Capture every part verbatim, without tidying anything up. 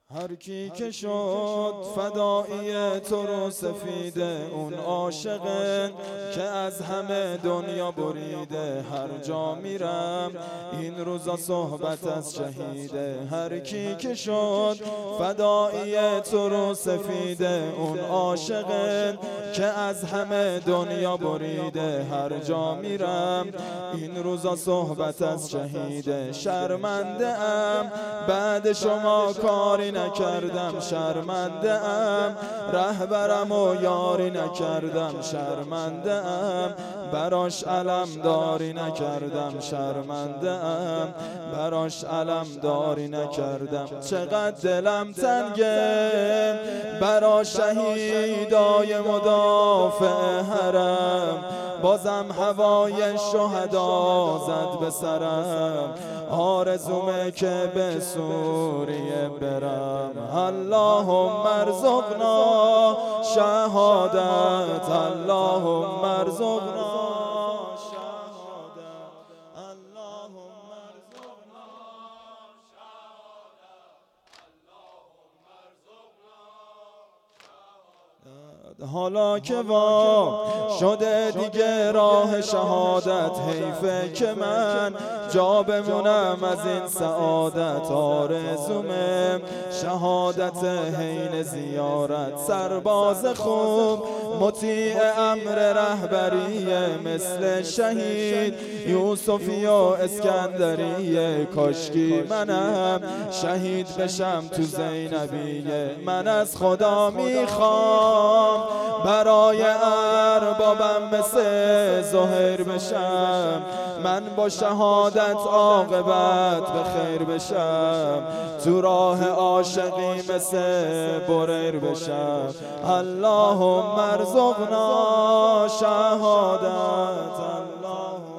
هر کی که شد فدایی تو رو سفیده، اون عاشقه که از همه دنیا بریده. هر جا میرم این روزا صحبت از شهیده. هر کی که شد فدایی تو رو سفیده، اون عاشقه که از همه دنیا بریده. هر جا میرم این روزا صحبت از شهیده. شرمنده ام بعد شما کاری نکردم، شرمنده ام رهبرم و یاری نکردم، شرمنده ام براش علم داری نکردم، شرمنده ام براش علم داری نکردم. چقدر دلم تنگه برا شهیدای مدافع حرم، بازم هوای شهدا زد به سرم. آرزومه که به سوریه برم. اللهم ارزقنا شهادت، اللهم ارزقنا شهادت، اللهم ارزقنا شهادت، اللهم ارزقنا. حالا که وا شده دیگه راه شهادت، حیفه که من جا بمونم از این سعادت. آرزومه شهادت حین زیارت، سرباز خوب مطیع امر رهبریه، مثل شهید یوسفی و اسکندریه. کاشکی منم شهید بشم تو زینبیه. من از خدا میخوام برای اربابم مثل زهیر بشم، من با شهادت عاقبت به خیر بشم، تو راه عاشقی مثل بریر بشم. اللهم ارزقنا شهادت، اللهم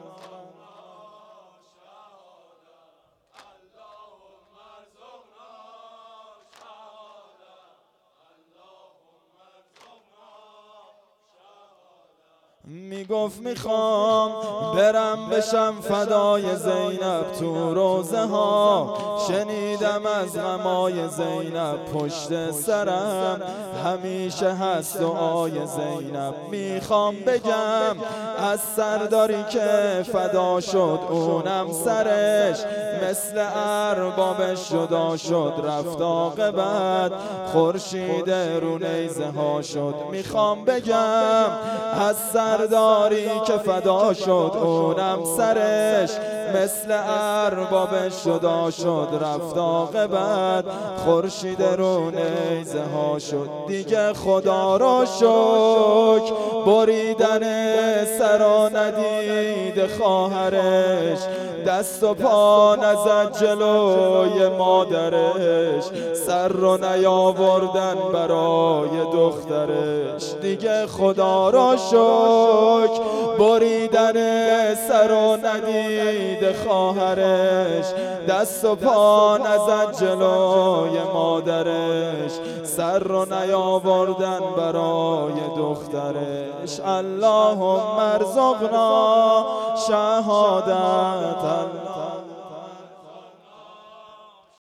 میگفت میخوام برم بشم فدای زینب تو روزه ها. شنیدم از غمای زینب پشت سرم همیشه هست دعای زینب. میخوام بگم از سرداری که فدا شد اونم سرش مثل اربابش جدا شد، رفت عاقبت خورشید رو نیزه ها شد. میخوام بگم از سرداری که فدا شد اونم سرش مثل اربابش جدا شد، رفت عاقبت خورشید رو نیزه ها شد. دیگه خدا را شکر بریدن سر و ندید خواهرش، دست و پا نزد جلوی مادرش، سر رو نیاوردن برای دخترش. دیگه خدا را شکر بریدن سر و ندید خواهرش، دست و پا نزد جلوی مادرش، سر رو نیاوردن برای دخترش. اللهم ارزقنا شهادت.